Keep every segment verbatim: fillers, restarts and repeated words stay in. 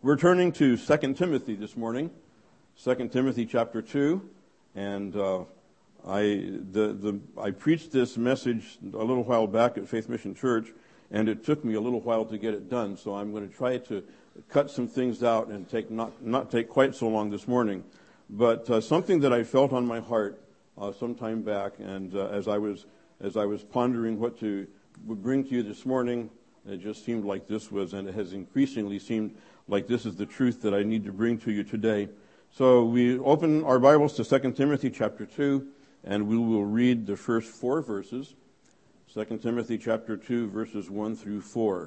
We're turning to Second Timothy this morning, Second Timothy chapter two, and uh, I the the I preached this message a little while back at Faith Mission Church, and it took me a little while to get it done. So I'm going to try to cut some things out and take not not take quite so long this morning. But uh, something that I felt on my heart uh, some time back, and uh, as I was as I was pondering what to bring to you this morning, it just seemed like this was, and it has increasingly seemed like this is the truth that I need to bring to you today. So we open our Bibles to Second Timothy chapter two, and we will read the first four verses. Second Timothy chapter two, verses one through four.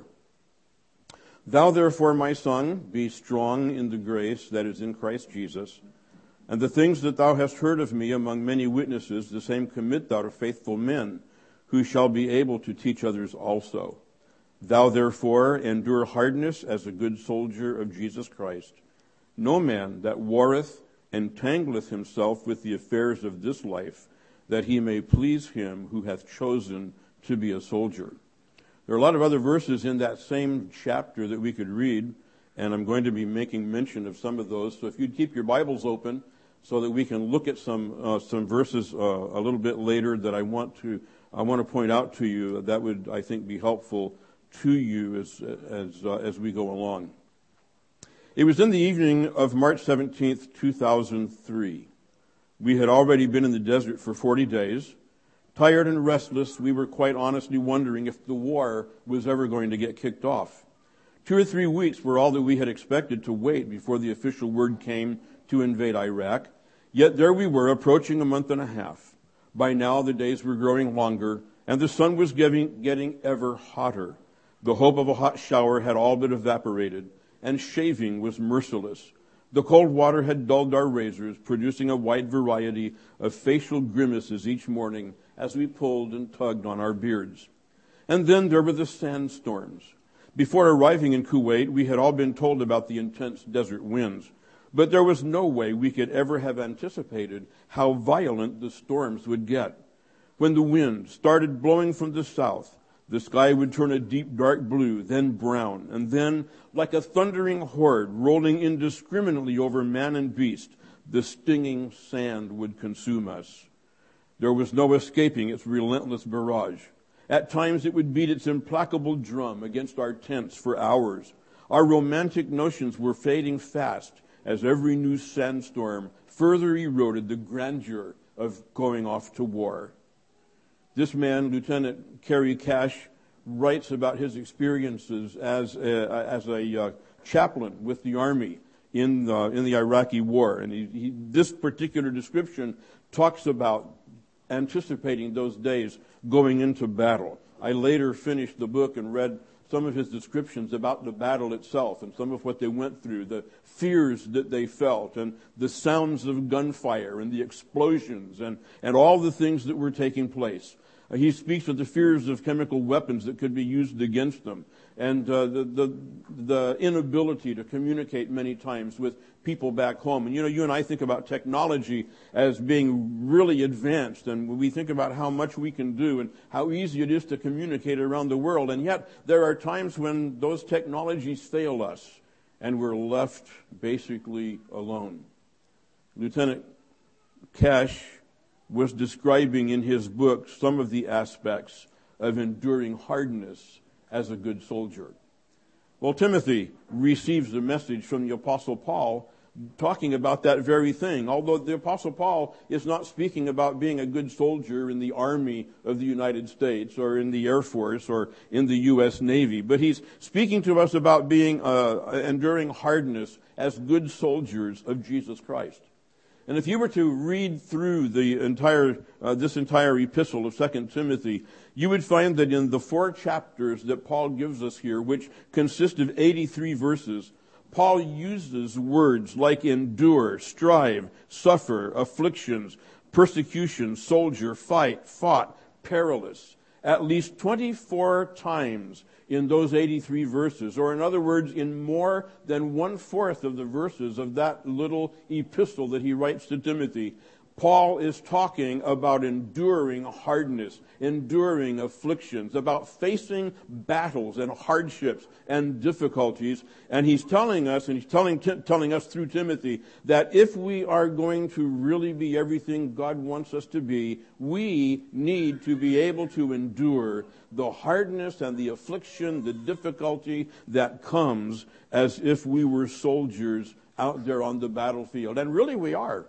Thou therefore, my son, be strong in the grace that is in Christ Jesus, and the things that thou hast heard of me among many witnesses, the same commit thou to faithful men, who shall be able to teach others also. Thou therefore endure hardness as a good soldier of Jesus Christ. No man that warreth entangleth himself with the affairs of this life, that he may please him who hath chosen to be a soldier. There are a lot of other verses in that same chapter that we could read, and I'm going to be making mention of some of those. So if you'd keep your Bibles open so that we can look at some uh, some verses uh, a little bit later that I want to I want to point out to you, that would, I think, be helpful to you as as uh, as we go along. It was in the evening of March seventeenth, two thousand three. We had already been in the desert for forty days. Tired and restless, we were quite honestly wondering if the war was ever going to get kicked off. Two or three weeks were all that we had expected to wait before the official word came to invade Iraq. Yet there we were, approaching a month and a half. By now the days were growing longer, and the sun was getting, getting ever hotter. The hope of a hot shower had all but evaporated, and shaving was merciless. The cold water had dulled our razors, producing a wide variety of facial grimaces each morning as we pulled and tugged on our beards. And then there were the sandstorms. Before arriving in Kuwait, we had all been told about the intense desert winds, but there was no way we could ever have anticipated how violent the storms would get. When the wind started blowing from the south, the sky would turn a deep dark blue, then brown, and then, like a thundering horde rolling indiscriminately over man and beast, the stinging sand would consume us. There was no escaping its relentless barrage. At times it would beat its implacable drum against our tents for hours. Our romantic notions were fading fast as every new sandstorm further eroded the grandeur of going off to war. This man, Lieutenant Kerry Cash, writes about his experiences as a, as a uh, chaplain with the Army in the, in the Iraqi war. And he, he, this particular description talks about anticipating those days going into battle. I later finished the book and read some of his descriptions about the battle itself and some of what they went through, the fears that they felt, and the sounds of gunfire and the explosions and, and all the things that were taking place. Uh, he speaks of the fears of chemical weapons that could be used against them, and uh, the, the the inability to communicate many times with people back home. And you know, you and I think about technology as being really advanced, and we think about how much we can do and how easy it is to communicate around the world. And yet, there are times when those technologies fail us, and we're left basically alone. Lieutenant Cash was describing in his book some of the aspects of enduring hardness as a good soldier. Well, Timothy receives a message from the Apostle Paul talking about that very thing, although the Apostle Paul is not speaking about being a good soldier in the Army of the United States or in the Air Force or in the U S Navy, but he's speaking to us about being uh, enduring hardness as good soldiers of Jesus Christ. And if you were to read through the entire uh, this entire epistle of Second Timothy, you would find that in the four chapters that Paul gives us here, which consist of eighty-three verses, Paul uses words like endure, strive, suffer, afflictions, persecution, soldier, fight, fought, perilous, at least twenty-four times in those eighty-three verses, or in other words, in more than one-fourth of the verses of that little epistle that he writes to Timothy. Paul is talking about enduring hardness, enduring afflictions, about facing battles and hardships and difficulties. And he's telling us, and he's telling, t- telling us through Timothy, that if we are going to really be everything God wants us to be, we need to be able to endure the hardness and the affliction, the difficulty that comes as if we were soldiers out there on the battlefield. And really we are.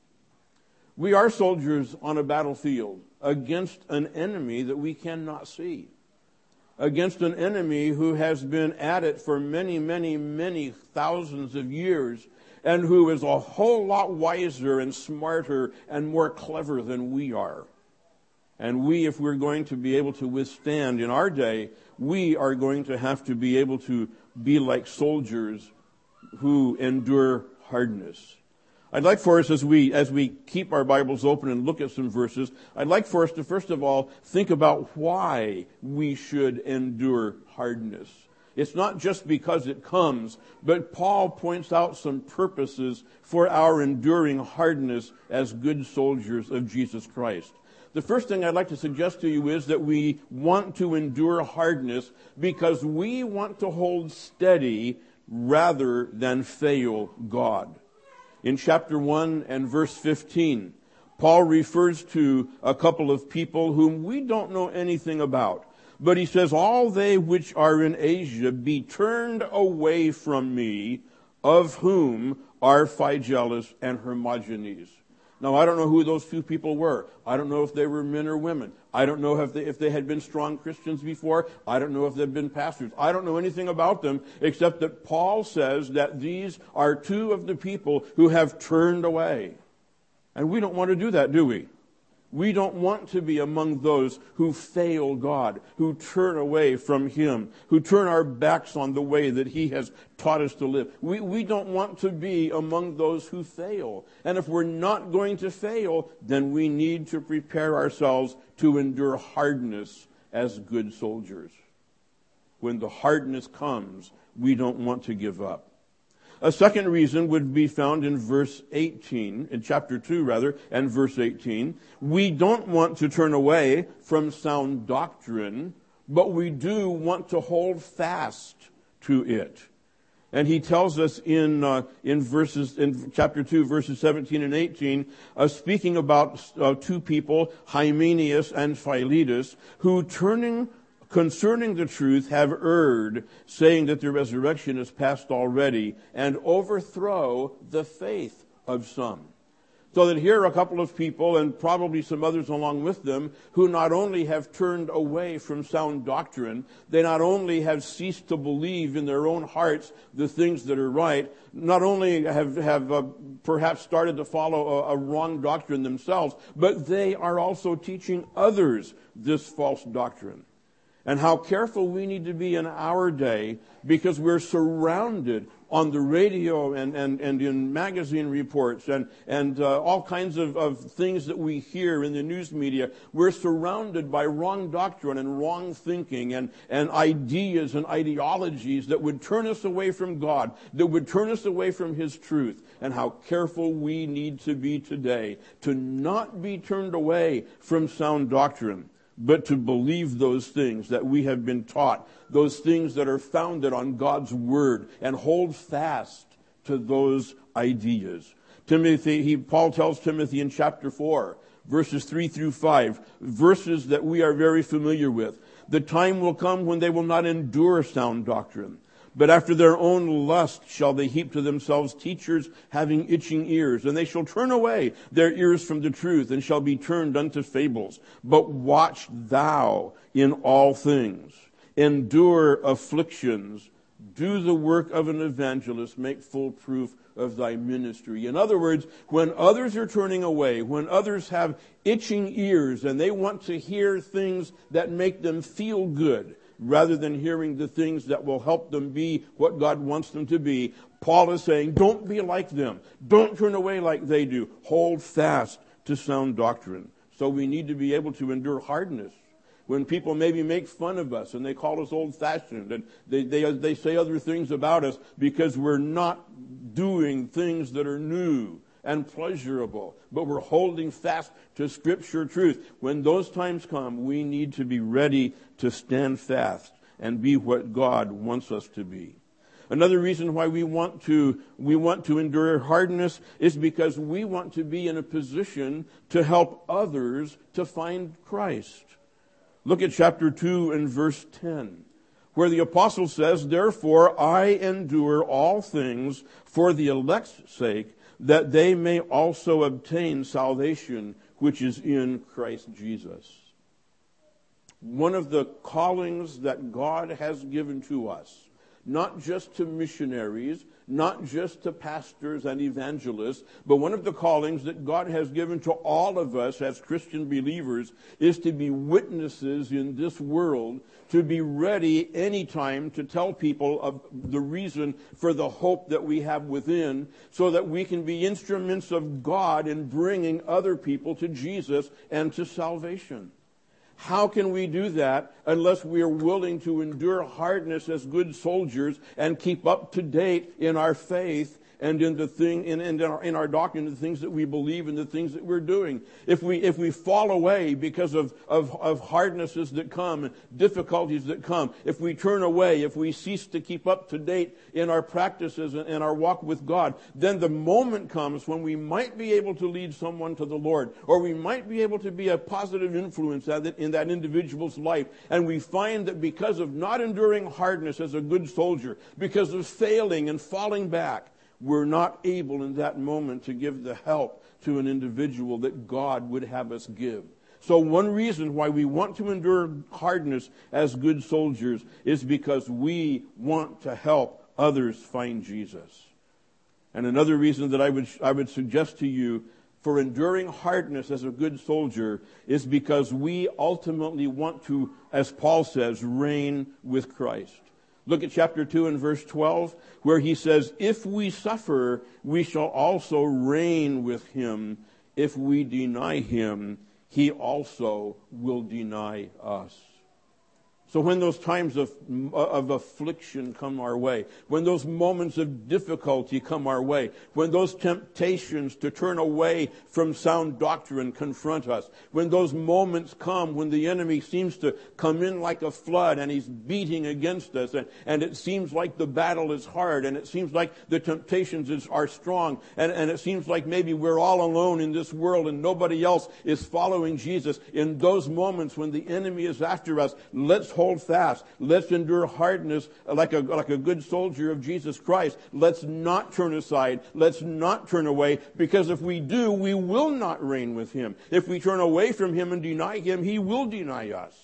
We are soldiers on a battlefield against an enemy that we cannot see, against an enemy who has been at it for many, many, many thousands of years and who is a whole lot wiser and smarter and more clever than we are. And we, if we're going to be able to withstand in our day, we are going to have to be able to be like soldiers who endure hardness. I'd like for us, as we as we keep our Bibles open and look at some verses, I'd like for us to first of all think about why we should endure hardness. It's not just because it comes, but Paul points out some purposes for our enduring hardness as good soldiers of Jesus Christ. The first thing I'd like to suggest to you is that we want to endure hardness because we want to hold steady rather than fail God. In chapter one and verse fifteen, Paul refers to a couple of people whom we don't know anything about. But he says, all they which are in Asia be turned away from me, of whom are Phygelus and Hermogenes. Now, I don't know who those two people were. I don't know if they were men or women. I don't know if they, if they had been strong Christians before. I don't know if they've been pastors. I don't know anything about them except that Paul says that these are two of the people who have turned away. And we don't want to do that, do we? We don't want to be among those who fail God, who turn away from Him, who turn our backs on the way that He has taught us to live. We, we don't want to be among those who fail. And if we're not going to fail, then we need to prepare ourselves to endure hardness as good soldiers. When the hardness comes, we don't want to give up. A second reason would be found in verse eighteen, in chapter two rather, and verse eighteen. We don't want to turn away from sound doctrine, but we do want to hold fast to it. And he tells us in uh, in verses in chapter two, verses seventeen and eighteen, uh, speaking about uh, two people, Hymenaeus and Philetus, who turning concerning the truth have erred, saying that the resurrection is past already, and overthrow the faith of some. So that here are a couple of people, and probably some others along with them, who not only have turned away from sound doctrine, they not only have ceased to believe in their own hearts the things that are right, not only have, have uh, perhaps started to follow a, a wrong doctrine themselves, but they are also teaching others this false doctrine. And how careful we need to be in our day, because we're surrounded on the radio and, and, and in magazine reports and, and uh, all kinds of, of things that we hear in the news media. We're surrounded by wrong doctrine and wrong thinking and, and ideas and ideologies that would turn us away from God, that would turn us away from His truth. And how careful we need to be today to not be turned away from sound doctrine, but to believe those things that we have been taught, those things that are founded on God's Word, and hold fast to those ideas. Timothy, he, Paul tells Timothy in chapter four, verses three through five, verses that we are very familiar with. The time will come when they will not endure sound doctrine, but after their own lust shall they heap to themselves teachers having itching ears, and they shall turn away their ears from the truth, and shall be turned unto fables. But watch thou in all things, endure afflictions, do the work of an evangelist, make full proof of thy ministry. In other words, when others are turning away, when others have itching ears, and they want to hear things that make them feel good, rather than hearing the things that will help them be what God wants them to be, Paul is saying, don't be like them. Don't turn away like they do. Hold fast to sound doctrine. So we need to be able to endure hardness. When people maybe make fun of us and they call us old-fashioned and they, they, they say other things about us because we're not doing things that are new and pleasurable, but we're holding fast to Scripture truth. When those times come, we need to be ready to stand fast and be what God wants us to be. Another reason why we want to we want to endure hardness is because we want to be in a position to help others to find Christ. Look at chapter two and verse ten, where the apostle says, "Therefore I endure all things for the elect's sake, that they may also obtain salvation which is in Christ Jesus." One of the callings that God has given to us, not just to missionaries, not just to pastors and evangelists, but one of the callings that God has given to all of us as Christian believers is to be witnesses in this world, to be ready anytime to tell people of the reason for the hope that we have within, so that we can be instruments of God in bringing other people to Jesus and to salvation. How can we do that unless we are willing to endure hardness as good soldiers and keep up to date in our faith and in the thing in, in, our, in our doctrine, the things that we believe and the things that we're doing? If we if we fall away because of, of, of hardnesses that come, difficulties that come, if we turn away, if we cease to keep up to date in our practices and, and our walk with God, then the moment comes when we might be able to lead someone to the Lord, or we might be able to be a positive influence in that individual's life, and we find that because of not enduring hardness as a good soldier, because of failing and falling back, we're not able in that moment to give the help to an individual that God would have us give. So one reason why we want to endure hardness as good soldiers is because we want to help others find Jesus. And another reason that I would I would suggest to you for enduring hardness as a good soldier is because we ultimately want to, as Paul says, reign with Christ. Look at chapter two and verse twelve, where he says, "If we suffer, we shall also reign with him. If we deny him, he also will deny us." So when those times of, of affliction come our way, when those moments of difficulty come our way, when those temptations to turn away from sound doctrine confront us, when those moments come when the enemy seems to come in like a flood and he's beating against us, and, and it seems like the battle is hard, and it seems like the temptations is, are strong, and, and it seems like maybe we're all alone in this world and nobody else is following Jesus, in those moments when the enemy is after us, let's hold fast. Let's endure hardness like a, like a good soldier of Jesus Christ. Let's not turn aside. Let's not turn away, because if we do, we will not reign with him. If we turn away from him and deny him, he will deny us.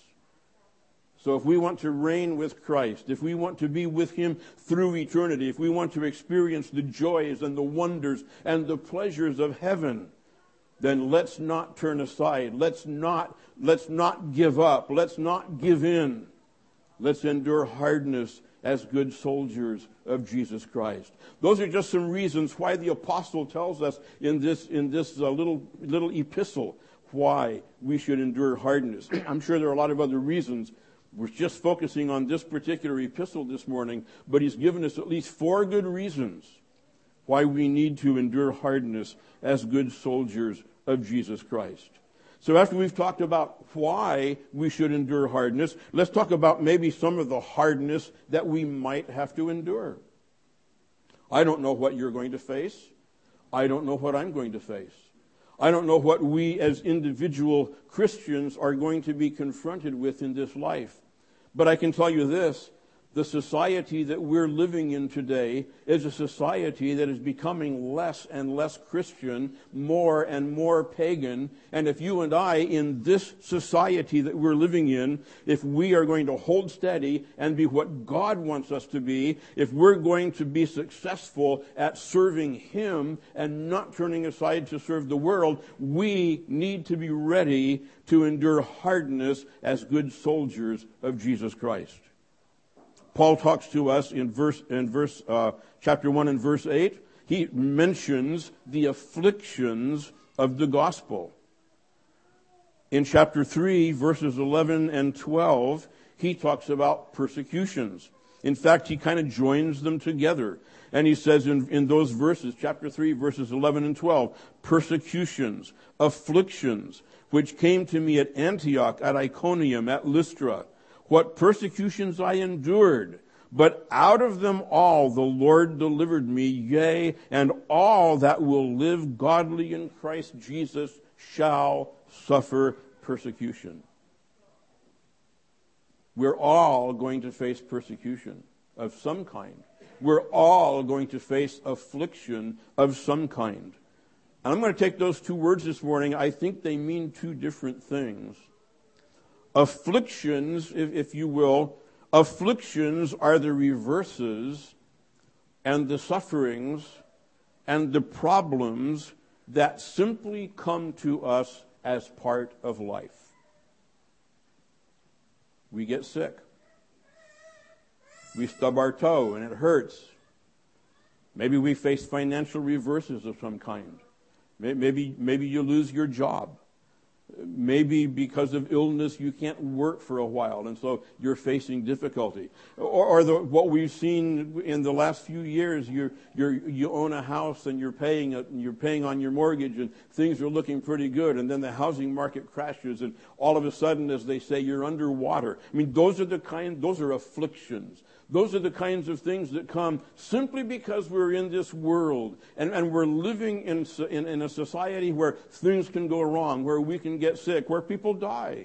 So if we want to reign with Christ, if we want to be with him through eternity, if we want to experience the joys and the wonders and the pleasures of heaven, then let's not turn aside. Let's not, let's not give up. Let's not give in. Let's endure hardness as good soldiers of Jesus Christ. Those are just some reasons why the apostle tells us in this, in this uh, little, little epistle why we should endure hardness. I'm sure there are a lot of other reasons. We're just focusing on this particular epistle this morning, but he's given us at least four good reasons why we need to endure hardness as good soldiers of Jesus Christ. So after we've talked about why we should endure hardness, let's talk about maybe some of the hardness that we might have to endure. I don't know what you're going to face. I don't know what I'm going to face. I don't know what we as individual Christians are going to be confronted with in this life. But I can tell you this: the society that we're living in today is a society that is becoming less and less Christian, more and more pagan. And if you and I, in this society that we're living in, if we are going to hold steady and be what God wants us to be, if we're going to be successful at serving him and not turning aside to serve the world, we need to be ready to endure hardness as good soldiers of Jesus Christ. Paul talks to us in verse in verse uh, chapter one and verse eight. He mentions the afflictions of the gospel. In chapter three, verses eleven and twelve, he talks about persecutions. In fact, he kind of joins them together. And he says in, in those verses, chapter three, verses eleven and twelve, persecutions, afflictions, which came to me at Antioch, at Iconium, at Lystra. What persecutions I endured, but out of them all the Lord delivered me, yea, and all that will live godly in Christ Jesus shall suffer persecution. We're all going to face persecution of some kind. We're all going to face affliction of some kind. And I'm going to take those two words this morning. I think they mean two different things. Afflictions, if, if you will, afflictions are the reverses and the sufferings and the problems that simply come to us as part of life. We get sick. We stub our toe and it hurts. Maybe we face financial reverses of some kind. Maybe, maybe you lose your job. Maybe because of illness you can't work for a while, and so you're facing difficulty. Or, or the, what we've seen in the last few years, you you own a house and you're paying a, you're paying on your mortgage, and things are looking pretty good, and then the housing market crashes, and all of a sudden, as they say, you're underwater. I mean, those are the kind, those are afflictions. Those are the kinds of things that come simply because we're in this world and, and we're living in, in, in a society where things can go wrong, where we can get sick, where people die.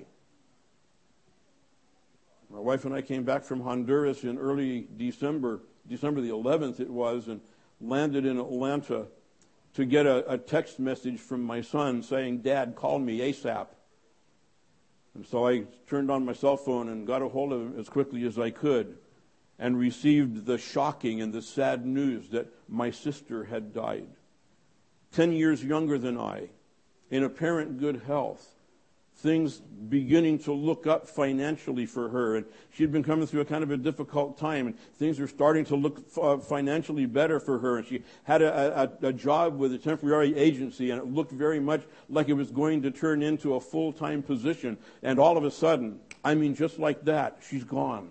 My wife and I came back from Honduras in early December, December the eleventh it was, and landed in Atlanta to get a, a text message from my son saying, "Dad, call me ASAP." And so I turned on my cell phone and got a hold of him as quickly as I could, and received the shocking and the sad news that my sister had died. Ten years younger than I, in apparent good health, things beginning to look up financially for her. And she'd been coming through a kind of a difficult time, and things were starting to look uh, financially better for her. And she had a, a, a job with a temporary agency, and it looked very much like it was going to turn into a full-time position. And all of a sudden, I mean, just like that, she's gone.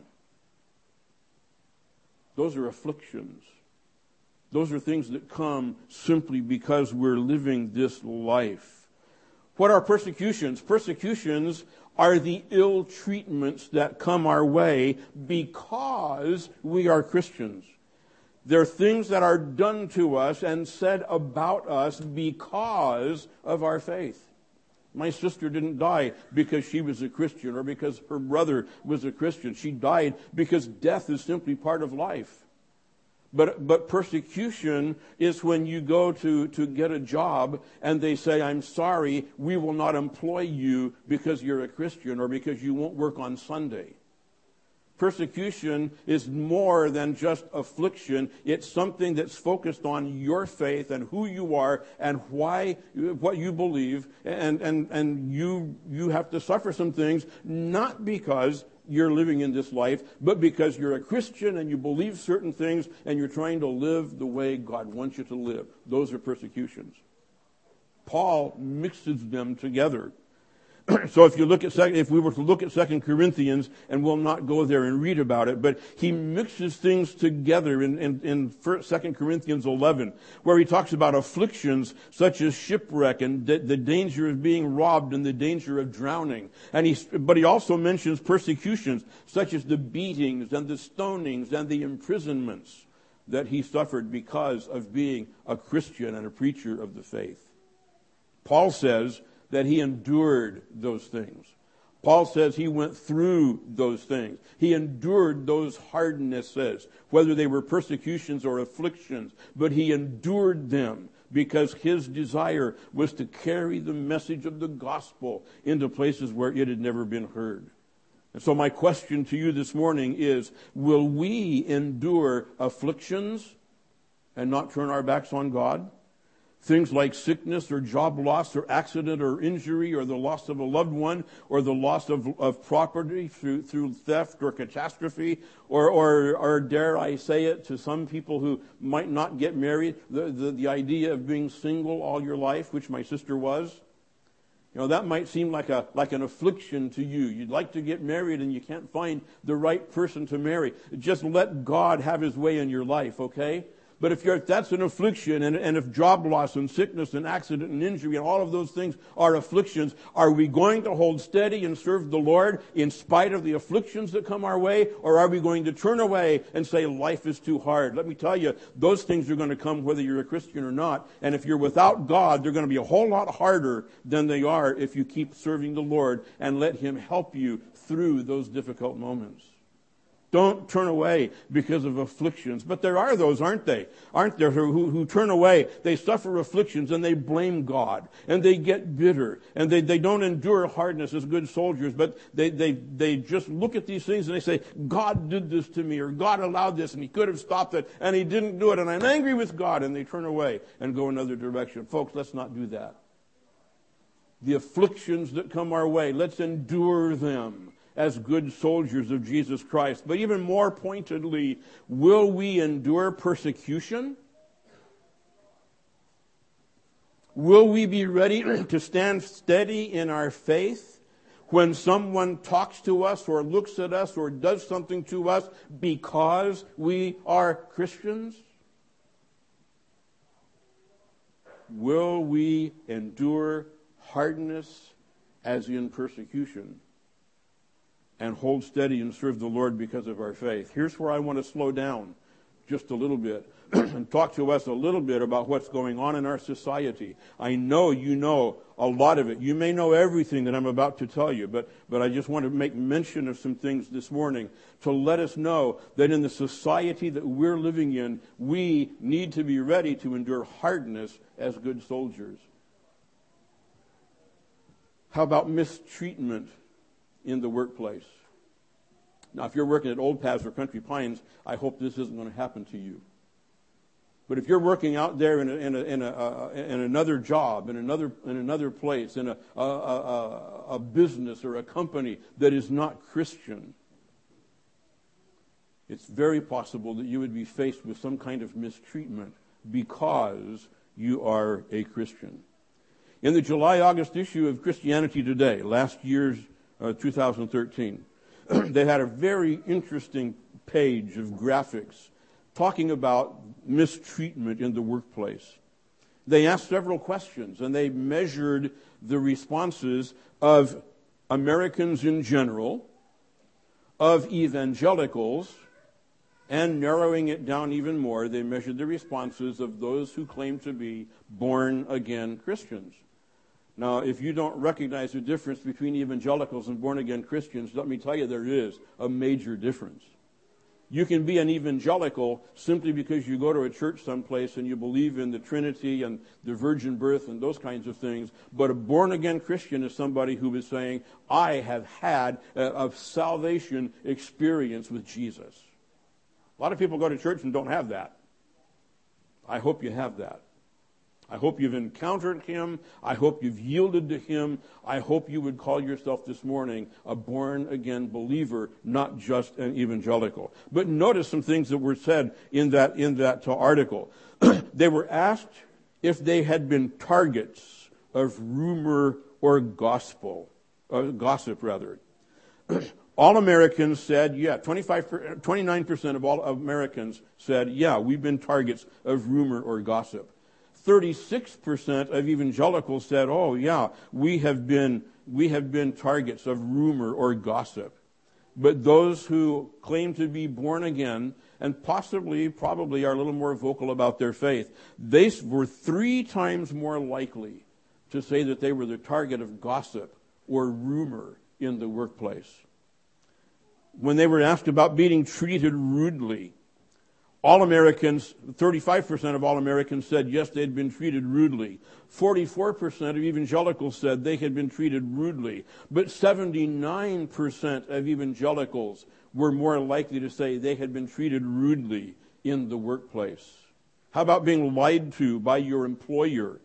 Those are afflictions. Those are things that come simply because we're living this life. What are persecutions? Persecutions are the ill treatments that come our way because we are Christians. They're things that are done to us and said about us because of our faith. My sister didn't die because she was a Christian or because her brother was a Christian. She died because death is simply part of life. But but persecution is when you go to, to get a job and they say, "I'm sorry, we will not employ you because you're a Christian or because you won't work on Sunday." Persecution is more than just affliction. It's something that's focused on your faith and who you are and why, what you believe, and, and, and you, you have to suffer some things, not because you're living in this life, but because you're a Christian and you believe certain things and you're trying to live the way God wants you to live. Those are persecutions. Paul mixes them together. So if you look at if we were to look at Second Corinthians, and we'll not go there and read about it, but he mixes things together in, in, in Second Corinthians eleven, where he talks about afflictions such as shipwreck and the, the danger of being robbed and the danger of drowning. And he, but he also mentions persecutions such as the beatings and the stonings and the imprisonments that he suffered because of being a Christian and a preacher of the faith. Paul says that he endured those things. Paul says he went through those things. He endured those hardnesses, whether they were persecutions or afflictions, but he endured them because his desire was to carry the message of the gospel into places where it had never been heard. And so my question to you this morning is, will we endure afflictions and not turn our backs on God? Things like sickness or job loss or accident or injury or the loss of a loved one or the loss of, of property through, through theft or catastrophe or, or, or dare I say it to some people who might not get married, the, the, the idea of being single all your life, which my sister was. You know, that might seem like a like an affliction to you. You'd like to get married and you can't find the right person to marry. Just let God have his way in your life, okay? But if you're if that's an affliction, and, and if job loss and sickness and accident and injury and all of those things are afflictions, are we going to hold steady and serve the Lord in spite of the afflictions that come our way? Or are we going to turn away and say life is too hard? Let me tell you, those things are going to come whether you're a Christian or not. And if you're without God, they're going to be a whole lot harder than they are if you keep serving the Lord and let him help you through those difficult moments. Don't turn away because of afflictions. But there are those, aren't they? Aren't there who, who turn away? They suffer afflictions and they blame God. And they get bitter. And they, they don't endure hardness as good soldiers. But they, they, they just look at these things and they say, God did this to me, or God allowed this and he could have stopped it and he didn't do it and I'm angry with God. And they turn away and go another direction. Folks, let's not do that. The afflictions that come our way, let's endure them as good soldiers of Jesus Christ. But even more pointedly, will we endure persecution? Will we be ready to stand steady in our faith when someone talks to us or looks at us or does something to us because we are Christians? Will we endure hardness as in persecution and hold steady and serve the Lord because of our faith? Here's where I want to slow down just a little bit and talk to us a little bit about what's going on in our society. I know you know a lot of it. You may know everything that I'm about to tell you, but, but I just want to make mention of some things this morning to let us know that in the society that we're living in, we need to be ready to endure hardness as good soldiers. How about mistreatment in the workplace? Now, if you're working at Old Paths or Country Pines, I hope this isn't going to happen to you. But if you're working out there in, a, in, a, in, a, uh, in another job, in another in another place, in a, a, a, a business or a company that is not Christian, it's very possible that you would be faced with some kind of mistreatment because you are a Christian. In the July-August issue of Christianity Today, last year's uh, two thousand thirteen, they had a very interesting page of graphics talking about mistreatment in the workplace. They asked several questions, and they measured the responses of Americans in general, of evangelicals, and narrowing it down even more, they measured the responses of those who claim to be born-again Christians. Now, if you don't recognize the difference between evangelicals and born-again Christians, let me tell you there is a major difference. You can be an evangelical simply because you go to a church someplace and you believe in the Trinity and the virgin birth and those kinds of things. But a born-again Christian is somebody who is saying, I have had a, a salvation experience with Jesus. A lot of people go to church and don't have that. I hope you have that. I hope you've encountered him. I hope you've yielded to him. I hope you would call yourself this morning a born-again believer, not just an evangelical. But notice some things that were said in that, in that uh, article. They were asked if they had been targets of rumor or gospel, uh, gossip rather. All Americans said, yeah, twenty-five, twenty-nine percent of all Americans said, yeah, we've been targets of rumor or gossip. thirty-six percent of evangelicals said, oh yeah, we have been we have been targets of rumor or gossip. But those who claim to be born again and possibly, probably are a little more vocal about their faith, they were three times more likely to say that they were the target of gossip or rumor in the workplace. When they were asked about being treated rudely, all Americans, thirty-five percent of all Americans said yes, they had been treated rudely. forty-four percent of evangelicals said they had been treated rudely. But seventy-nine percent of evangelicals were more likely to say they had been treated rudely in the workplace. How about being lied to by your employer?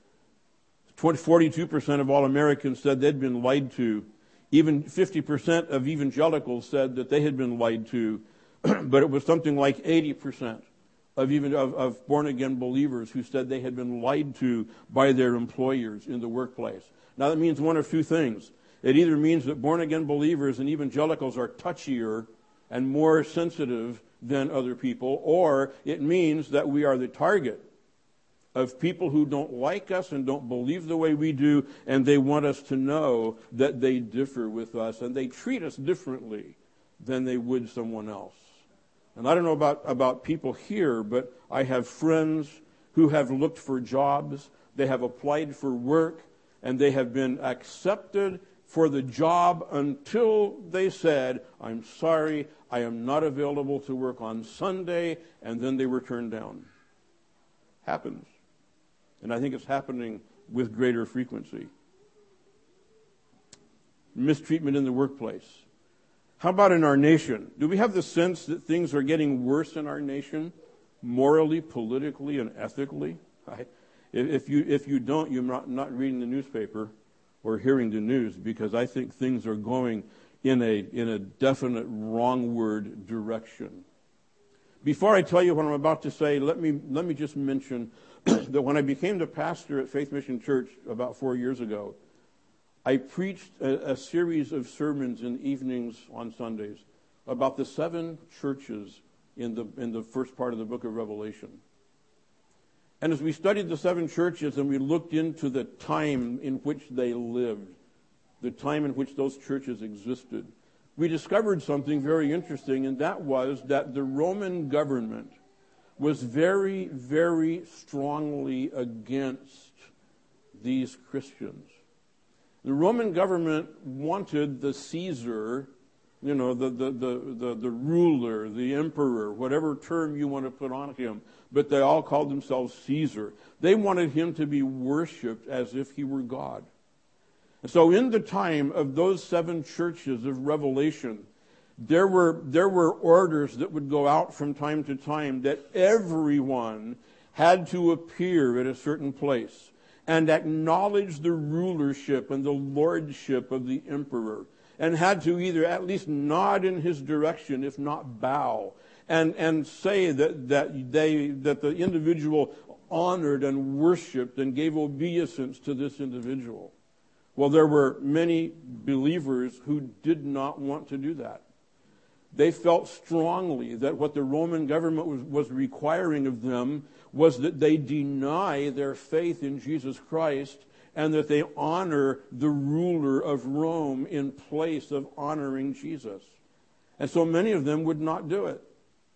forty-two percent of all Americans said they'd been lied to. Even fifty percent of evangelicals said that they had been lied to. But it was something like eighty percent of even of, of born-again believers who said they had been lied to by their employers in the workplace. Now that means one of two things. It either means that born-again believers and evangelicals are touchier and more sensitive than other people, or it means that we are the target of people who don't like us and don't believe the way we do, and they want us to know that they differ with us and they treat us differently than they would someone else. And I don't know about, about people here, but I have friends who have looked for jobs, they have applied for work, and they have been accepted for the job until they said, I'm sorry, I am not available to work on Sunday, and then they were turned down. Happens. And I think it's happening with greater frequency. Mistreatment in the workplace. How about in our nation? Do we have the sense that things are getting worse in our nation, morally, politically, and ethically? I, if you if you don't, you're not, not reading the newspaper or hearing the news, because I think things are going in a in a definite wrongward direction. Before I tell you what I'm about to say, let me let me just mention that when I became the pastor at Faith Mission Church about four years ago, I preached a, a series of sermons in evenings on Sundays about the seven churches in the in the first part of the book of Revelation. And as we studied the seven churches and we looked into the time in which they lived, the time in which those churches existed, we discovered something very interesting, and that was that the Roman government was very, very strongly against these Christians. The Roman government wanted the Caesar, you know, the, the, the, the, the ruler, the emperor, whatever term you want to put on him, but they all called themselves Caesar. They wanted him to be worshipped as if he were God. And so in the time of those seven churches of Revelation, there were there were orders that would go out from time to time that everyone had to appear at a certain place and acknowledge the rulership and the lordship of the emperor, and had to either at least nod in his direction, if not bow, and and say that that they that the individual honored and worshipped and gave obeisance to this individual. Well, there were many believers who did not want to do that. They felt strongly that what the Roman government was, was requiring of them was that they deny their faith in Jesus Christ and that they honor the ruler of Rome in place of honoring Jesus. And so many of them would not do it.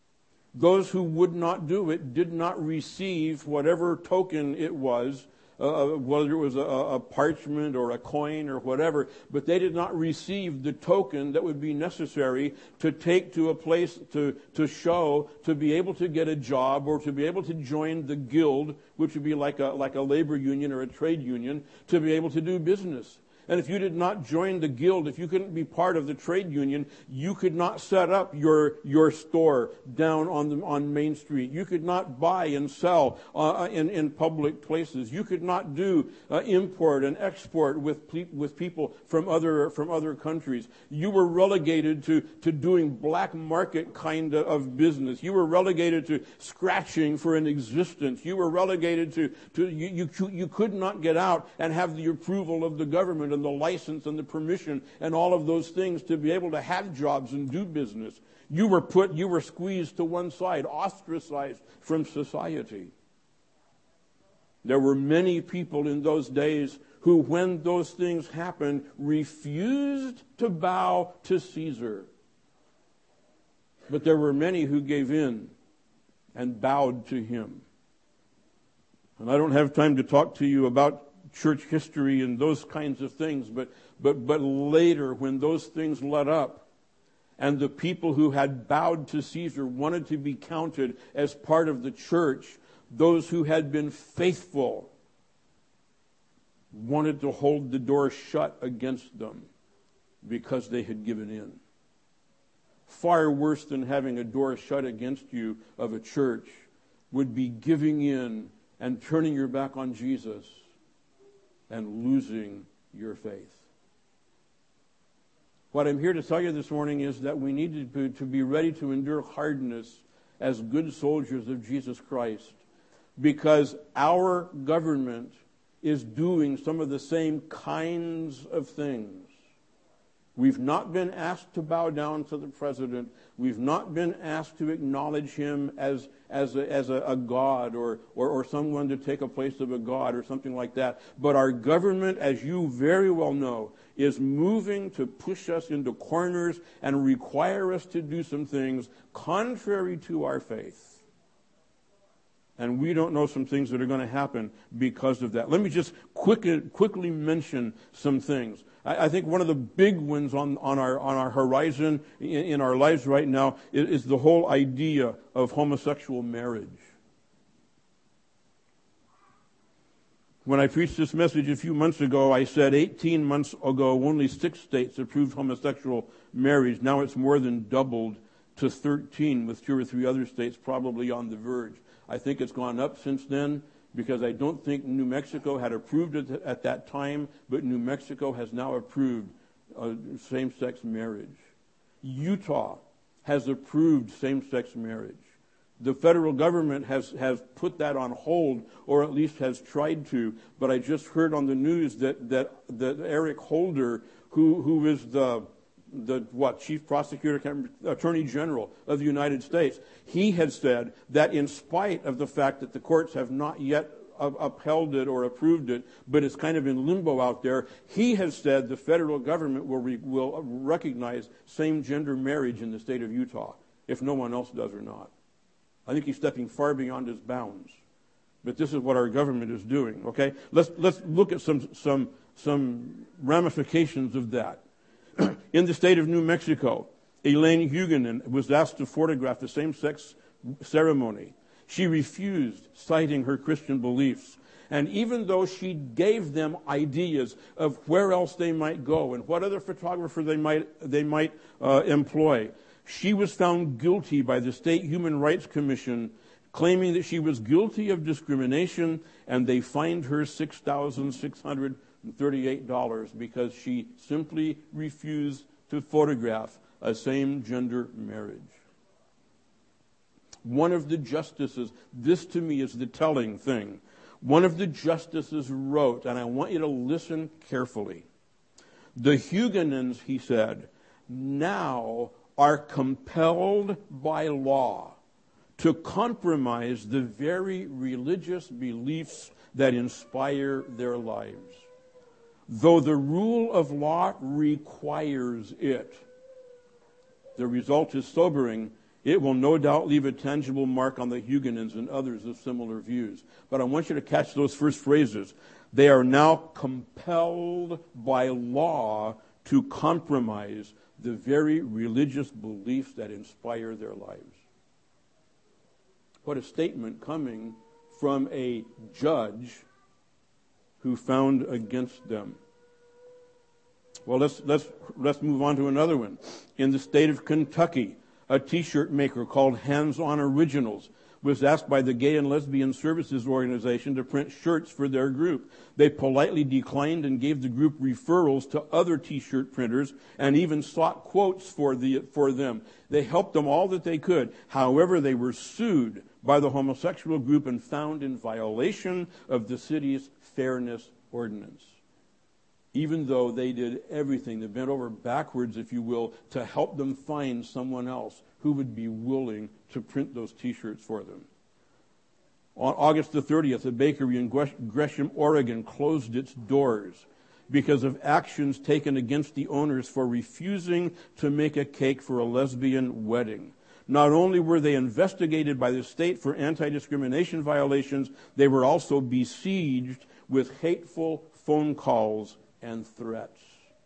Those who would not do it did not receive whatever token it was, Uh, whether it was a, a parchment or a coin or whatever, but they did not receive the token that would be necessary to take to a place to, to show, to be able to get a job or to be able to join the guild, which would be like a, like a labor union or a trade union, to be able to do business. And if you did not join the guild, if you couldn't be part of the trade union, you could not set up your your store down on the, on Main Street. You could not buy and sell uh, in in public places. You could not do uh, import and export with ple- with people from other from other countries. You were relegated to to doing black market kind of business. You were relegated to scratching for an existence. You were relegated to to you you, you could not get out and have the approval of the government and the license and the permission and all of those things to be able to have jobs and do business. You were put, you were squeezed to one side, ostracized from society. There were many people in those days who, when those things happened, refused to bow to Caesar. But there were many who gave in and bowed to him. And I don't have time to talk to you about church history and those kinds of things, but but but later, when those things let up and the people who had bowed to Caesar wanted to be counted as part of the church, those who had been faithful wanted to hold the door shut against them because they had given in. Far worse than having a door shut against you of a church would be giving in and turning your back on Jesus and losing your faith. What I'm here to tell you this morning is that we need to be, to be ready to endure hardness as good soldiers of Jesus Christ, because our government is doing some of the same kinds of things. We've not been asked to bow down to the president. We've not been asked to acknowledge him as as a, as a, a god or, or or someone to take a place of a god or something like that. But our government, as you very well know, is moving to push us into corners and require us to do some things contrary to our faith. And we don't know some things that are going to happen because of that. Let me just quickly, quickly mention some things. I, I think one of the big ones on, on our on our horizon in, in our lives right now is, is the whole idea of homosexual marriage. When I preached this message a few months ago, I said eighteen months ago only six states approved homosexual marriage. Now it's more than doubled to thirteen, with two or three other states probably on the verge. I think it's gone up since then, because I don't think New Mexico had approved it at that time, but New Mexico has now approved uh, same-sex marriage. Utah has approved same-sex marriage. The federal government has, has put that on hold, or at least has tried to, but I just heard on the news that, that, that Eric Holder, who, who is the the what chief prosecutor, attorney general of the United States, he had said that in spite of the fact that the courts have not yet upheld it or approved it, but it's kind of in limbo out there, he has said the federal government will re, will recognize same-gender marriage in the state of Utah, if no one else does or not. I think he's stepping far beyond his bounds. But this is what our government is doing, okay? Let's let's look at some some some ramifications of that. In the state of New Mexico, Elaine Huguenin was asked to photograph the same-sex ceremony. She refused, citing her Christian beliefs. And even though she gave them ideas of where else they might go and what other photographer they might they might uh, employ, she was found guilty by the State Human Rights Commission, claiming that she was guilty of discrimination, and they fined her six thousand six hundred thirty-eight dollars because she simply refused to photograph a same-gender marriage. One of the justices, this to me is the telling thing, one of the justices wrote, and I want you to listen carefully, the Huguenins, he said, now are compelled by law to compromise the very religious beliefs that inspire their lives. Though the rule of law requires it. The result is sobering. It will no doubt leave a tangible mark on the Huguenins and others of similar views. But I want you to catch those first phrases. They are now compelled by law to compromise the very religious beliefs that inspire their lives. What a statement coming from a judge who found against them. Well, let's let's let's move on to another one. In the state of Kentucky, a T-shirt maker called Hands On Originals was asked by the Gay and Lesbian Services Organization to print shirts for their group. They politely declined and gave the group referrals to other T-shirt printers and even sought quotes for the for them. They helped them all that they could. However, they were sued by the homosexual group and found in violation of the city's fairness ordinance. Even though they did everything, they bent over backwards, if you will, to help them find someone else who would be willing to print those T-shirts for them. On August the thirtieth, a bakery in Gresham, Oregon closed its doors because of actions taken against the owners for refusing to make a cake for a lesbian wedding. Not only were they investigated by the state for anti-discrimination violations, they were also besieged with hateful phone calls and threats.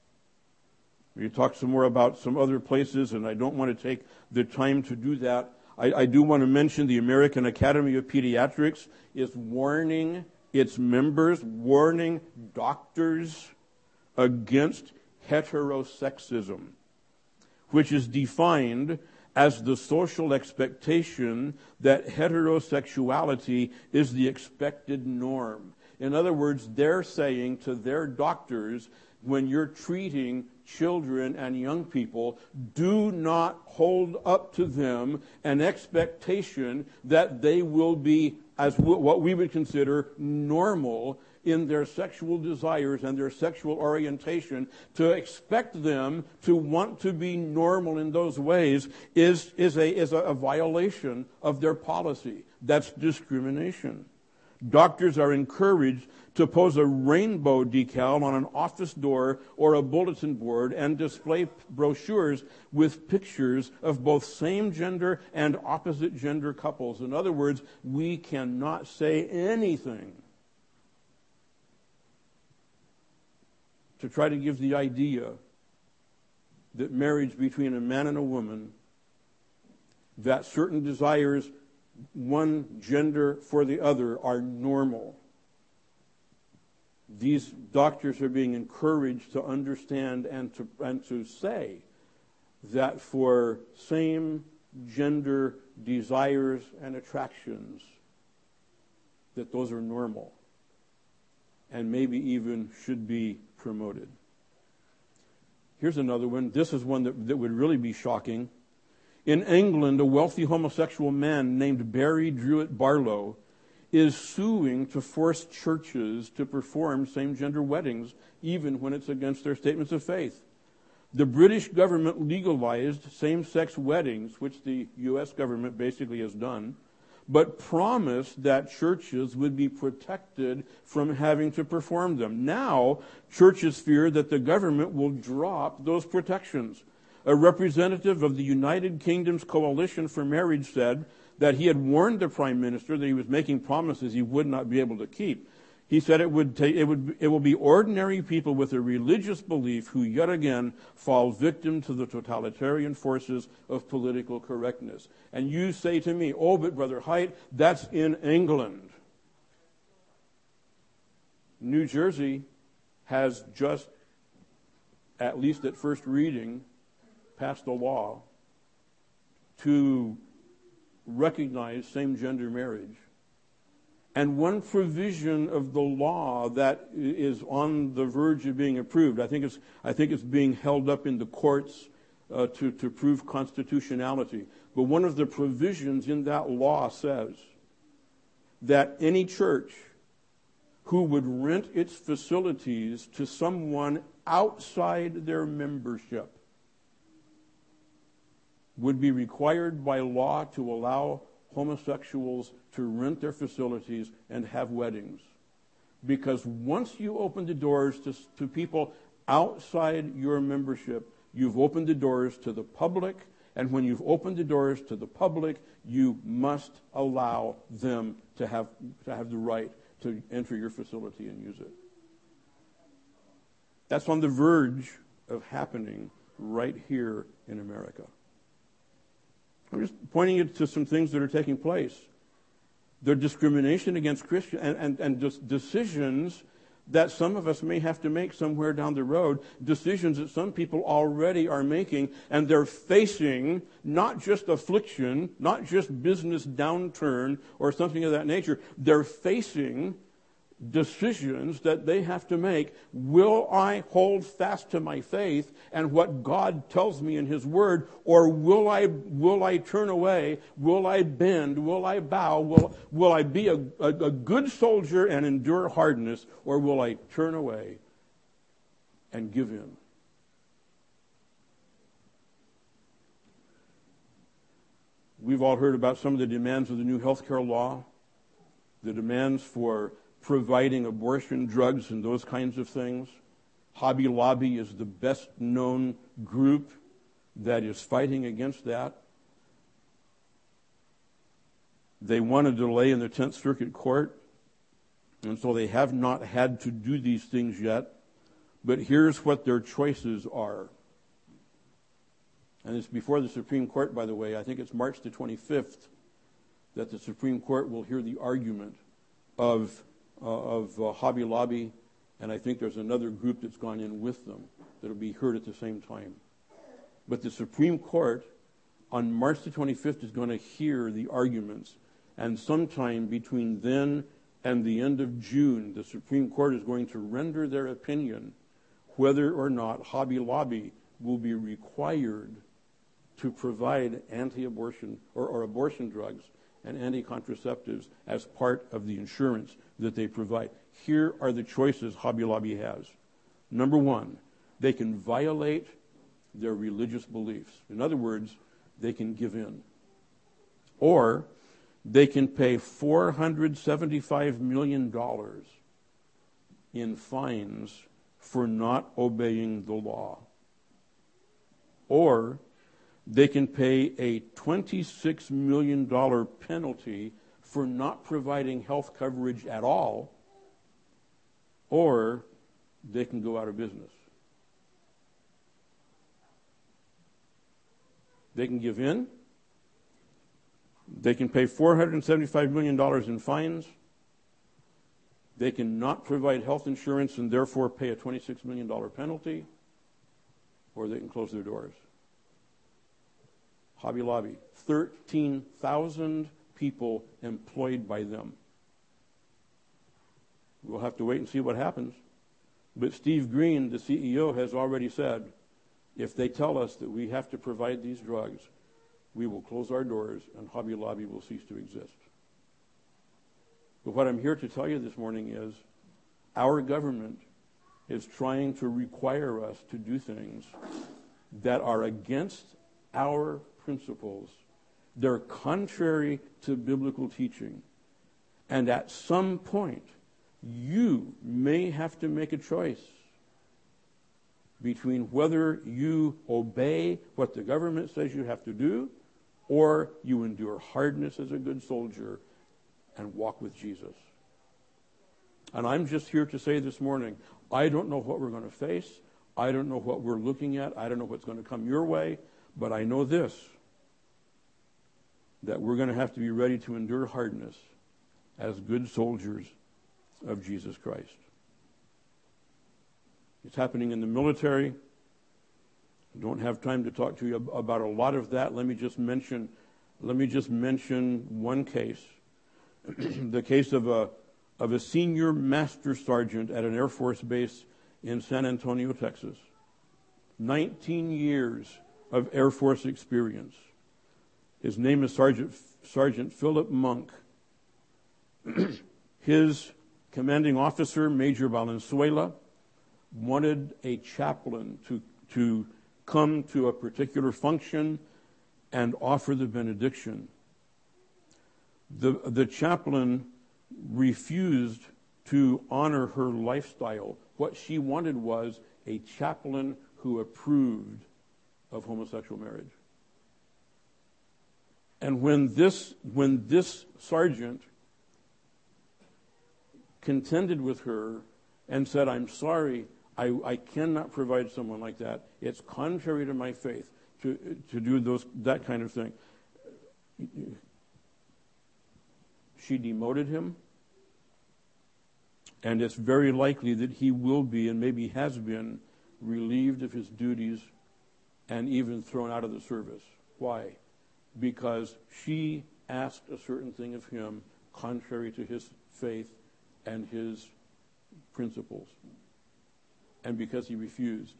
We talk some more about some other places, and I don't want to take the time to do that. I, I do want to mention the American Academy of Pediatrics is warning its members, warning doctors against heterosexism, which is defined as the social expectation that heterosexuality is the expected norm. In other words, they're saying to their doctors, when you're treating children and young people, do not hold up to them an expectation that they will be as w- what we would consider normal in their sexual desires and their sexual orientation. To expect them to want to be normal in those ways is, is, a, is a, a violation of their policy. That's discrimination. Doctors are encouraged to pose a rainbow decal on an office door or a bulletin board and display brochures with pictures of both same-gender and opposite-gender couples. In other words, we cannot say anything to try to give the idea that marriage between a man and a woman, that certain desires, one gender for the other, are normal. These doctors are being encouraged to understand and to and to say that for same gender desires and attractions, that those are normal and maybe even should be promoted. Here's another one. This is one that, that would really be shocking. In England, a wealthy homosexual man named Barry Druitt Barlow is suing to force churches to perform same-gender weddings, even when it's against their statements of faith. The British government legalized same-sex weddings, which the U S government basically has done, but promised that churches would be protected from having to perform them. Now, churches fear that the government will drop those protections. A representative of the United Kingdom's Coalition for Marriage said that he had warned the Prime Minister that he was making promises he would not be able to keep. He said it would take, it would it will be ordinary people with a religious belief who yet again fall victim to the totalitarian forces of political correctness. And you say to me, oh, but Brother Height, that's in England. New Jersey has just, at least at first reading, passed a law to recognize same-gender marriage. And one provision of the law that is on the verge of being approved, I think it's, I think it's being held up in the courts uh, to, to prove constitutionality. But one of the provisions in that law says that any church who would rent its facilities to someone outside their membership would be required by law to allow homosexuals to rent their facilities and have weddings. Because once you open the doors to, to people outside your membership, you've opened the doors to the public, and when you've opened the doors to the public, you must allow them to have, to have the right to enter your facility and use it. That's on the verge of happening right here in America. I'm just pointing you to some things that are taking place. There's discrimination against Christians and, and, and just decisions that some of us may have to make somewhere down the road, decisions that some people already are making, and they're facing not just affliction, not just business downturn or something of that nature. They're facing decisions that they have to make. Will I hold fast to my faith and what God tells me in His Word, or will I will I turn away? Will I bend? Will I bow? Will will I be a, a, a good soldier and endure hardness, or will I turn away and give in? We've all heard about some of the demands of the new health care law, the demands for providing abortion drugs and those kinds of things. Hobby Lobby is the best known group that is fighting against that. They want a delay in the tenth Circuit Court, and so they have not had to do these things yet. But here's what their choices are. And it's before the Supreme Court, by the way. I think it's March the twenty-fifth that the Supreme Court will hear the argument of Uh, of uh, Hobby Lobby, and I think there's another group that's gone in with them that'll be heard at the same time. But the Supreme Court on March the twenty-fifth is going to hear the arguments, and sometime between then and the end of June, the Supreme Court is going to render their opinion whether or not Hobby Lobby will be required to provide anti-abortion or, or abortion drugs and anti-contraceptives as part of the insurance that they provide. Here are the choices Hobby Lobby has. Number one, they can violate their religious beliefs. In other words, they can give in. Or they can pay four hundred seventy-five million dollars in fines for not obeying the law. Or they can pay a twenty-six million dollars penalty for not providing health coverage at all, or they can go out of business. They can give in. They can pay four hundred seventy-five million dollars in fines. They can not provide health insurance and therefore pay a twenty-six million dollars penalty, or they can close their doors. Hobby Lobby, thirteen thousand people employed by them. We'll have to wait and see what happens. But Steve Green, the C E O, has already said, if they tell us that we have to provide these drugs, we will close our doors and Hobby Lobby will cease to exist. But what I'm here to tell you this morning is our government is trying to require us to do things that are against our principles. They're contrary to biblical teaching. And at some point, you may have to make a choice between whether you obey what the government says you have to do or you endure hardness as a good soldier and walk with Jesus. And I'm just here to say this morning, I don't know what we're going to face. I don't know what we're looking at. I don't know what's going to come your way. But I know this, that we're going to have to be ready to endure hardness as good soldiers of Jesus Christ. It's happening in the military. I don't have time to talk to you about a lot of that. Let me just mention, let me just mention one case. The case of a of a senior master sergeant at an Air Force base in San Antonio, Texas. nineteen years of Air Force experience. His name is Sergeant Sergeant Philip Monk. His commanding officer, Major Valenzuela, wanted a chaplain to to come to a particular function and offer the benediction. The, the chaplain refused to honor her lifestyle. What she wanted was a chaplain who approved of homosexual marriage. And when this, when this sergeant contended with her and said, I'm sorry, I, I cannot provide someone like that. It's contrary to my faith to, to do those, that kind of thing. She demoted him, and it's very likely that he will be, and maybe has been, relieved of his duties and even thrown out of the service. Why? Because she asked a certain thing of him contrary to his faith and his principles, and because he refused.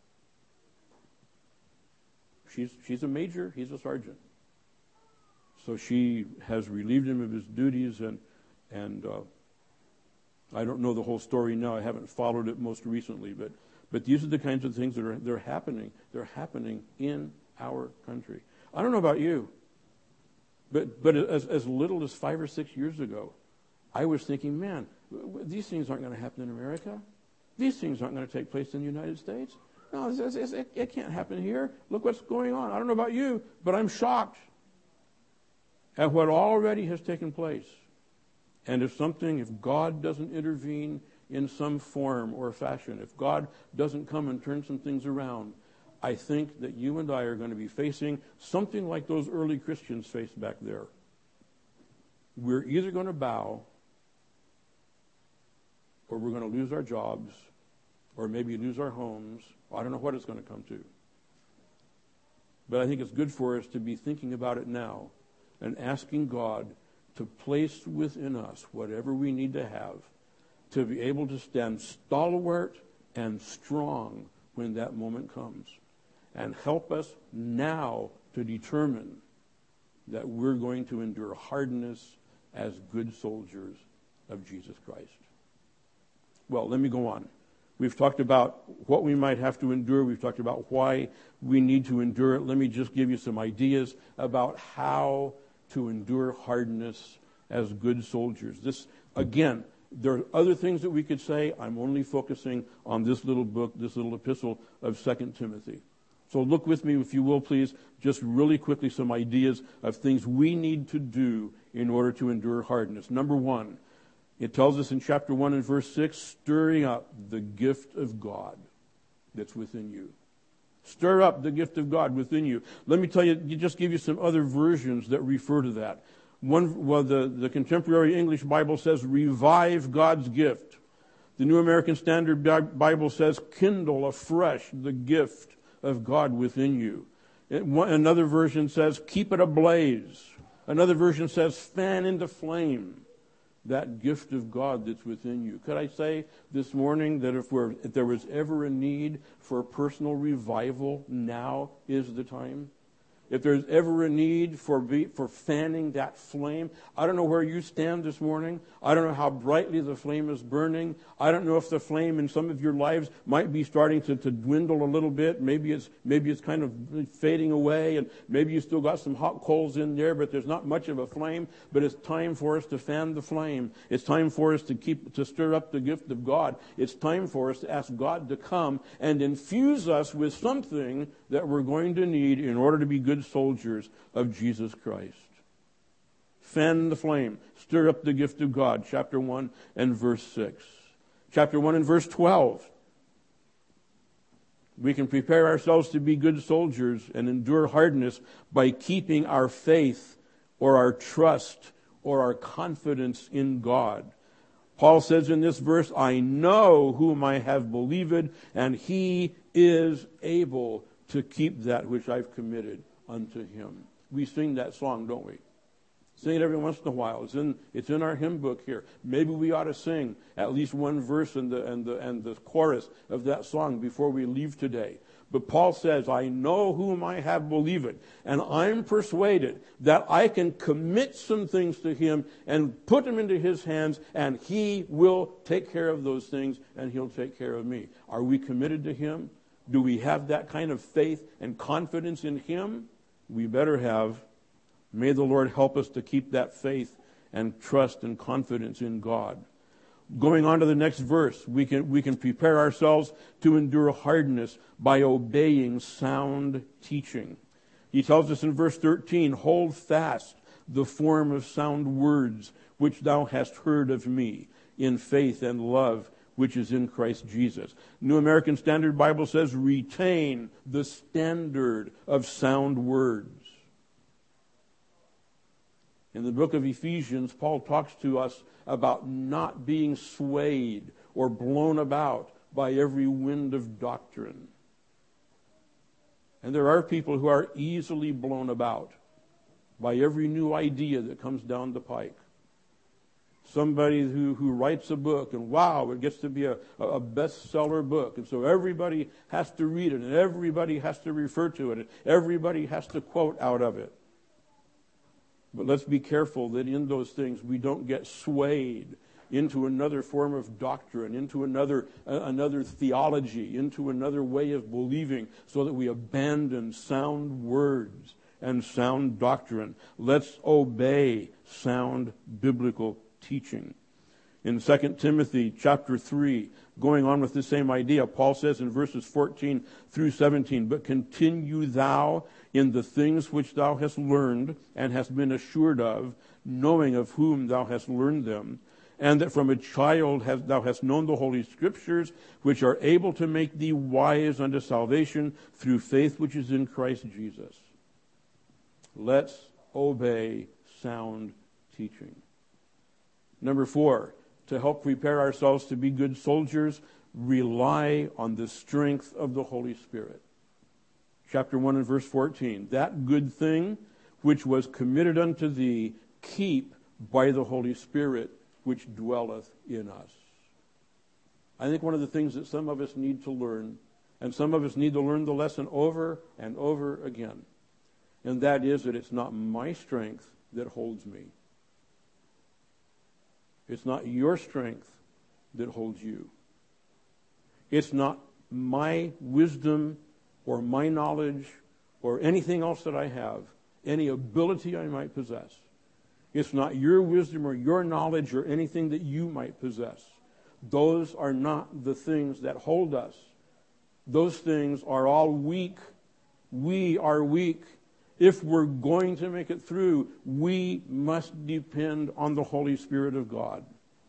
She's, she's a major, he's a sergeant. So she has relieved him of his duties, and and uh, I don't know the whole story now. I haven't followed it most recently, but but these are the kinds of things that are they're happening. They're happening in our country. I don't know about you, but but as as little as five or six years ago, I was thinking, man, these things aren't going to happen in America. These things aren't going to take place in the United States. No, it's, it's, it, it can't happen here. Look what's going on. I don't know about you, but I'm shocked at what already has taken place. And if something, if God doesn't intervene in some form or fashion, if God doesn't come and turn some things around, I think that you and I are going to be facing something like those early Christians faced back there. We're either going to bow, or we're going to lose our jobs, or maybe lose our homes. I don't know what it's going to come to. But I think it's good for us to be thinking about it now and asking God to place within us whatever we need to have to be able to stand stalwart and strong when that moment comes. And help us now to determine that we're going to endure hardness as good soldiers of Jesus Christ. Well, let me go on. We've talked about what we might have to endure. We've talked about why we need to endure it. Let me just give you some ideas about how to endure hardness as good soldiers. This, again, there are other things that we could say. I'm only focusing on this little book, this little epistle of Second Timothy. So look with me, if you will, please, just really quickly some ideas of things we need to do in order to endure hardness. Number one, it tells us in chapter one and verse six, stirring up the gift of God that's within you. Stir up the gift of God within you. Let me tell you, just give you some other versions that refer to that. One, well, the, the contemporary English Bible says, revive God's gift. The New American Standard Bible says, kindle afresh the gift of God within you. Another version says, keep it ablaze. Another version says, fan into flame that gift of God that's within you. Could I say this morning that if, we're, if there was ever a need for personal revival, now is the time? If there's ever a need for be, for fanning that flame, I don't know where you stand this morning. I don't know how brightly the flame is burning. I don't know if the flame in some of your lives might be starting to, to dwindle a little bit. Maybe it's maybe it's kind of fading away, and maybe you still got some hot coals in there, but there's not much of a flame. But it's time for us to fan the flame. It's time for us to keep to stir up the gift of God. It's time for us to ask God to come and infuse us with something that we're going to need in order to be good soldiers of Jesus Christ. Fan the flame. Stir up the gift of God. Chapter one and verse six. Chapter one and verse twelve. We can prepare ourselves to be good soldiers and endure hardness by keeping our faith or our trust or our confidence in God. Paul says in this verse, I know whom I have believed, and he is able to keep that which I've committed unto him. We sing that song, don't we? Sing it every once in a while. It's in it's in our hymn book here. Maybe we ought to sing at least one verse and the and the and the chorus of that song before we leave today. But Paul says, I know whom I have believed, and I'm persuaded that I can commit some things to him and put them into his hands, and he will take care of those things, and he'll take care of me. Are we committed to him? Do we have that kind of faith and confidence in him? We better have. May the Lord help us to keep that faith and trust and confidence in God. Going on to the next verse, we can we can prepare ourselves to endure hardness by obeying sound teaching. He tells us in verse thirteen, hold fast the form of sound words which thou hast heard of me in faith and love which is in Christ Jesus. New American Standard Bible says, retain the standard of sound words. In the book of Ephesians, Paul talks to us about not being swayed or blown about by every wind of doctrine. And there are people who are easily blown about by every new idea that comes down the pike. Somebody who, who writes a book, and wow, it gets to be a, a bestseller book. And so everybody has to read it, and everybody has to refer to it, and everybody has to quote out of it. But let's be careful that in those things we don't get swayed into another form of doctrine, into another uh, another theology, into another way of believing, so that we abandon sound words and sound doctrine. Let's obey sound biblical teaching. In Second Timothy chapter three, going on with the same idea, Paul says in verses fourteen through seventeen, but continue thou in the things which thou hast learned and hast been assured of, knowing of whom thou hast learned them, and that from a child hast, thou hast known the Holy Scriptures, which are able to make thee wise unto salvation through faith which is in Christ Jesus. Let's obey sound teaching. Number four, to help prepare ourselves to be good soldiers, rely on the strength of the Holy Spirit. Chapter one and verse fourteen, that good thing which was committed unto thee, keep by the Holy Spirit which dwelleth in us. I think one of the things that some of us need to learn, and some of us need to learn the lesson over and over again, and that is that it's not my strength that holds me. It's not your strength that holds you. It's not my wisdom or my knowledge or anything else that I have, any ability I might possess. It's not your wisdom or your knowledge or anything that you might possess. Those are not the things that hold us. Those things are all weak. We are weak. If we're going to make it through, we must depend on the Holy Spirit of God.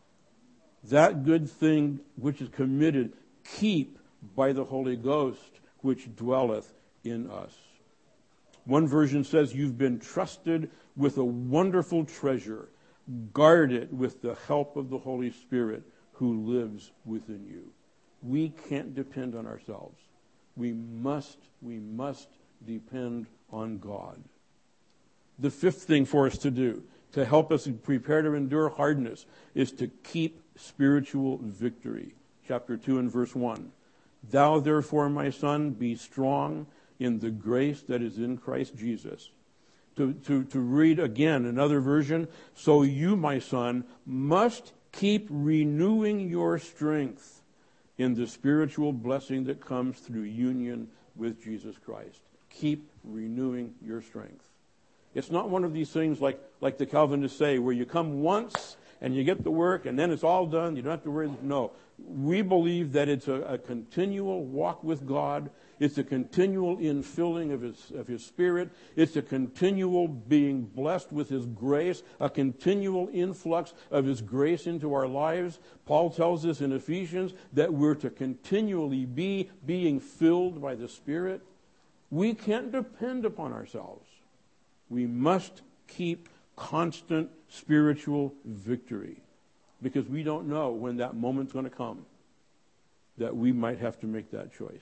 That good thing which is committed, keep by the Holy Ghost, which dwelleth in us. One version says, you've been trusted with a wonderful treasure. Guard it with the help of the Holy Spirit who lives within you. We can't depend on ourselves. We must, we must depend on God. The fifth thing for us to do, to help us prepare to endure hardness, is to keep spiritual victory. Chapter two and verse one. Thou therefore, my son, be strong in the grace that is in Christ Jesus. To, to, to read again another version, so you, my son, must keep renewing your strength in the spiritual blessing that comes through union with Jesus Christ. Keep renewing your strength. It's not one of these things like, like the Calvinists say, where you come once and you get the work and then it's all done. You don't have to worry. No. We believe that it's a, a continual walk with God. It's a continual infilling of His, of His Spirit. It's a continual being blessed with His grace, a continual influx of His grace into our lives. Paul tells us in Ephesians that we're to continually be being filled by the Spirit. We can't depend upon ourselves. We must keep constant spiritual victory, because we don't know when that moment's going to come that we might have to make that choice.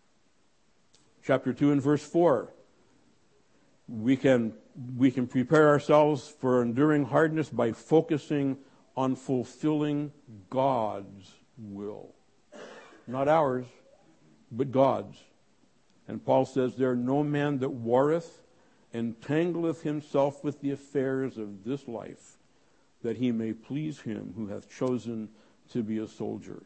Chapter two and verse four. We can, we can prepare ourselves for enduring hardness by focusing on fulfilling God's will. Not ours, but God's. And Paul says, there no man that warreth entangleth himself with the affairs of this life, that he may please him who hath chosen to be a soldier.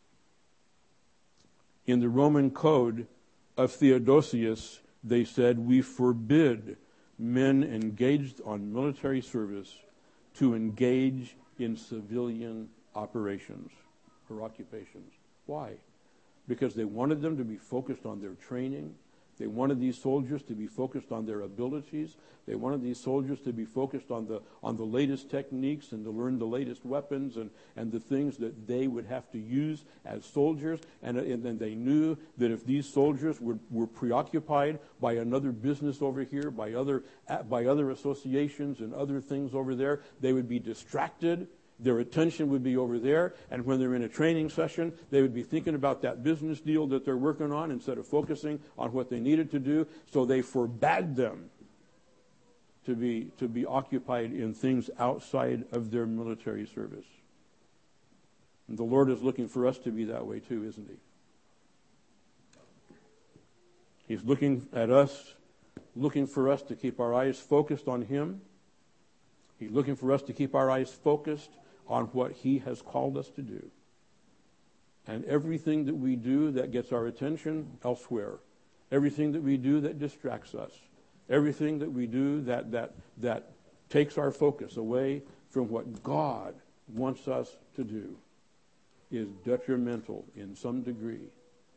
In the Roman code of Theodosius, they said, we forbid men engaged on military service to engage in civilian operations or occupations. Why? Because they wanted them to be focused on their training. They wanted these soldiers to be focused on their abilities. They wanted these soldiers to be focused on the on the latest techniques and to learn the latest weapons and, and the things that they would have to use as soldiers. And, and then they knew that if these soldiers were, were preoccupied by another business over here, by other by other associations and other things over there, they would be distracted. Their attention would be over there, and when they're in a training session, they would be thinking about that business deal that they're working on instead of focusing on what they needed to do. So they forbade them to be to be occupied in things outside of their military service. And the Lord is looking for us to be that way too, isn't He? He's looking at us, looking for us to keep our eyes focused on Him. He's looking for us to keep our eyes focused on what He has called us to do. And everything that we do that gets our attention elsewhere, everything that we do that distracts us, everything that we do that that that takes our focus away from what God wants us to do is detrimental in some degree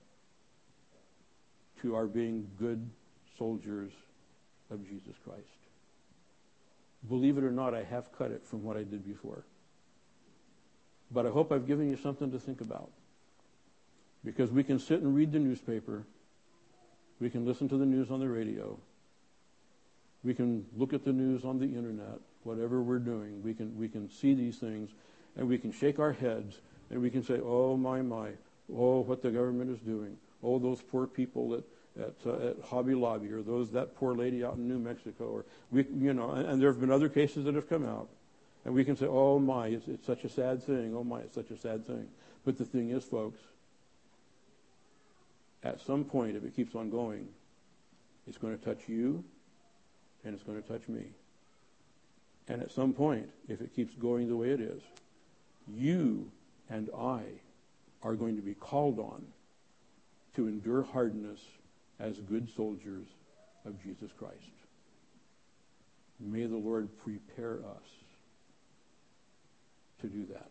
to our being good soldiers of Jesus Christ. Believe it or not, I have cut it from what I did before. But I hope I've given you something to think about. Because we can sit and read the newspaper. We can listen to the news on the radio. We can look at the news on the internet. Whatever we're doing, we can we can see these things, and we can shake our heads, and we can say, oh, my, my, oh, what the government is doing. Oh, those poor people at At, uh, at Hobby Lobby, or those that poor lady out in New Mexico, or we, you know, and, and there have been other cases that have come out, And we can say, oh my, it's, it's such a sad thing. Oh my, it's such a sad thing. But the thing is, folks, at some point, if it keeps on going, it's going to touch you and it's going to touch me. And at some point, if it keeps going the way it is, you and I are going to be called on to endure hardness as good soldiers of Jesus Christ. May the Lord prepare us to do that.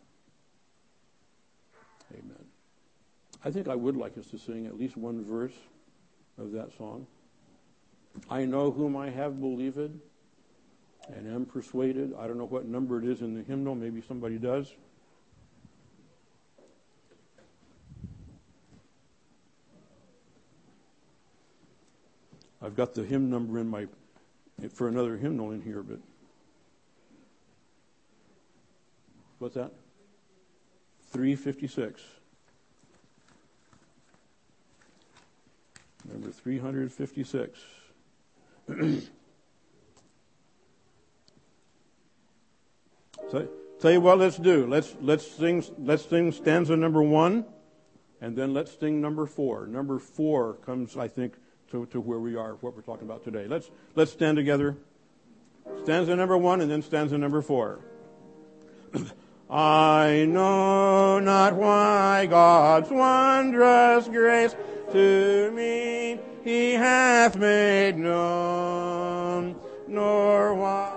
Amen. I think I would like us to sing at least one verse of that song. I know whom I have believed and am persuaded. I don't know what number it is in the hymnal. Maybe somebody does. I've got the hymn number in my for another hymnal in here, but what's that? three fifty-six. Number three fifty-six. So, tell you what, let's do. Let's let's sing. Let's sing stanza number one, and then let's sing number four. Number four comes, I think, to, to where we are, what we're talking about today. Let's let's stand together. Stanza number one, and then stanza number four. I know not why God's wondrous grace to me He hath made known, nor why.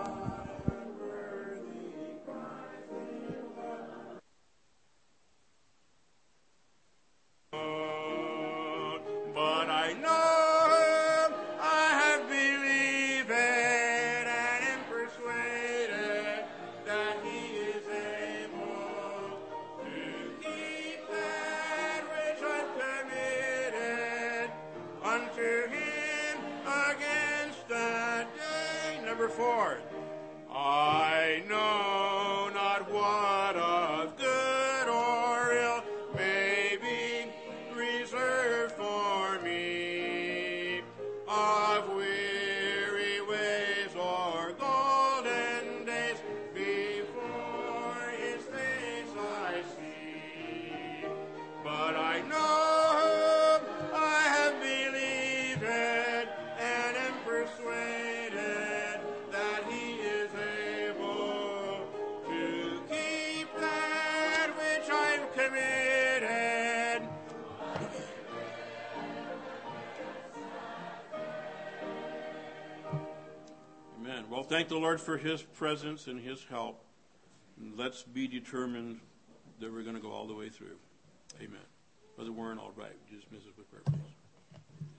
Four. I know not what of good or ill may be reserved for me, of weary ways or golden days before His face I see. But I know whom I have believed and am persuaded Well, thank the Lord for His presence and His help. And let's be determined that we're going to go all the way through. Amen. Brother Warren, all right. Just dismiss us with prayer, please.